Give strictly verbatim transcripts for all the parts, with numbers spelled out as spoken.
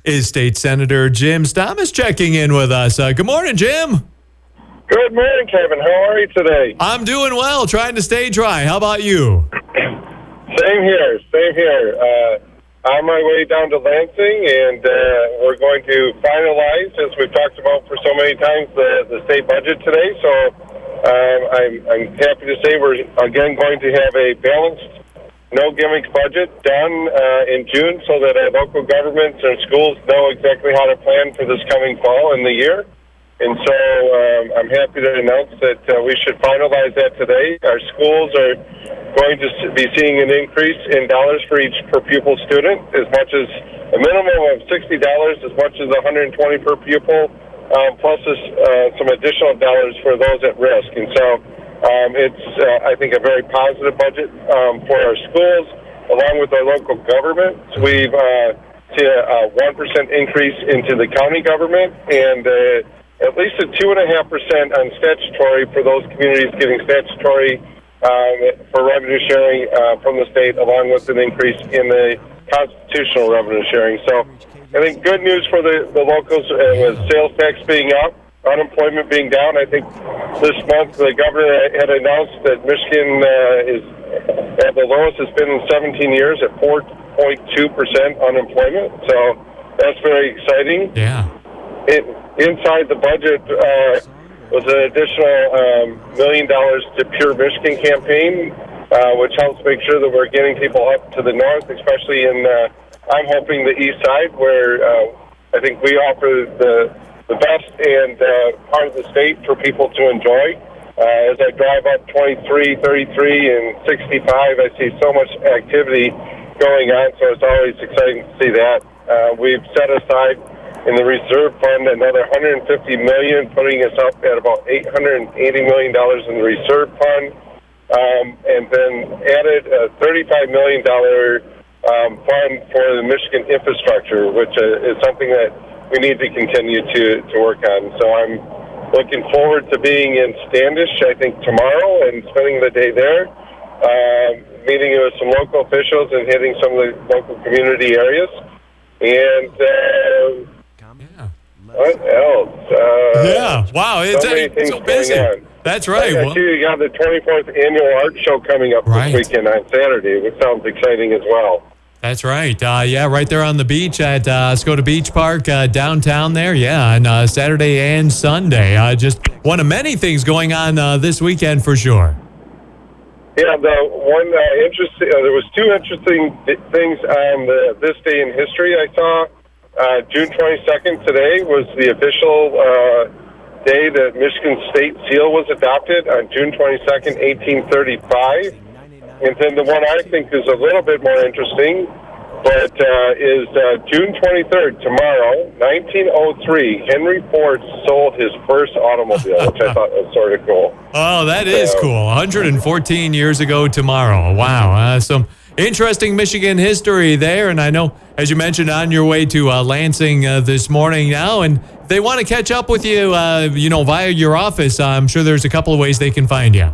is State Senator Jim Stamas checking in with us. Uh, good morning, Jim. Good morning, Kevin. How are you today? I'm doing well, trying to stay dry. How about you? Same here, same here. Uh, on my way down to Lansing, and uh, we're going to finalize, as we've talked about for so many times, the, the state budget today. So um, I'm, I'm happy to say we're, again, going to have a balanced, no gimmicks budget done uh, in June so that our local governments and schools know exactly how to plan for this coming fall and the year. And so um, I'm happy to announce that uh, we should finalize that today. Our schools are going to be seeing an increase in dollars for each per pupil student, as much as a minimum of sixty dollars, as much as one hundred twenty dollars per pupil, um, plus uh, some additional dollars for those at risk. And so um, it's, uh, I think, a very positive budget um, for our schools, along with our local governments. We've uh, seen a one percent increase into the county government, and uh, at least a two and a half percent on statutory for those communities getting statutory um, for revenue sharing uh, from the state, along with an increase in the constitutional revenue sharing. So I think good news for the, the locals uh, with sales tax being up, unemployment being down. I think this month the governor had announced that Michigan uh, is at the lowest it's been in seventeen years at four point two percent unemployment. So that's very exciting. Yeah. It, inside the budget uh, was an additional um, million dollars to Pure Michigan campaign, uh, which helps make sure that we're getting people up to the north, especially in, uh, I'm hoping, the east side, where uh, I think we offer the the best and uh, part of the state for people to enjoy. Uh, as I drive up twenty-three, thirty-three, and sixty-five, I see so much activity going on, so it's always exciting to see that. Uh, we've set aside in the reserve fund another one hundred fifty million dollars, putting us up at about eight hundred eighty million dollars in the reserve fund, um, and then added a thirty-five million dollars um, fund for the Michigan infrastructure, which uh, is something that we need to continue to, to work on. So I'm looking forward to being in Standish, I think, tomorrow, and spending the day there, uh, meeting with some local officials and hitting some of the local community areas. And uh, Yeah. what else? Uh, Yeah. Wow. It's so many uh, things so busy. going on. That's right. I Well, see you got the twenty-fourth annual art show coming up Right. this weekend on Saturday, which sounds exciting as well. that's right. Uh, yeah, right there on the beach at uh, Skoda Beach Park uh, downtown there. Yeah, on uh, Saturday and Sunday. Uh, just one of many things going on uh, this weekend for sure. Yeah, the one uh, interesting. Uh, there was two interesting th- things on the, this day in history I saw. Uh, June twenty-second today was the official uh, day that Michigan State Seal was adopted on June twenty-second, eighteen thirty-five. And then the one I think is a little bit more interesting, but uh, is uh, June twenty-third, tomorrow, nineteen oh three, Henry Ford sold his first automobile, which I thought was sort of cool. Oh, that is So- cool. one hundred fourteen years ago tomorrow. Wow. Uh, some interesting Michigan history there. And I know, as you mentioned, on your way to uh, Lansing uh, this morning now, and if they want to catch up with you, uh, you know, via your office, I'm sure there's a couple of ways they can find you.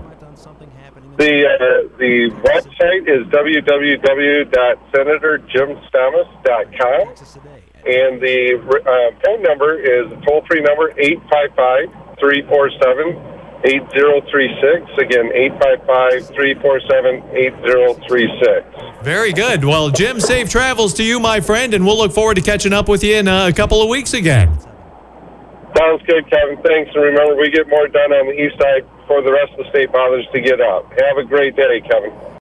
The uh, the website is w w w dot senator jim stamas dot com, and the uh, phone number is a toll-free number, eight five five, three four seven, eight zero three six. Again, eight five five, three four seven, eight zero three six. Very good. Well, Jim, safe travels to you, my friend, and we'll look forward to catching up with you in uh, a couple of weeks again. Sounds good, Kevin. Thanks. And remember, we get more done on the east side before the rest of the state bothers to get up. Have a great day, Kevin.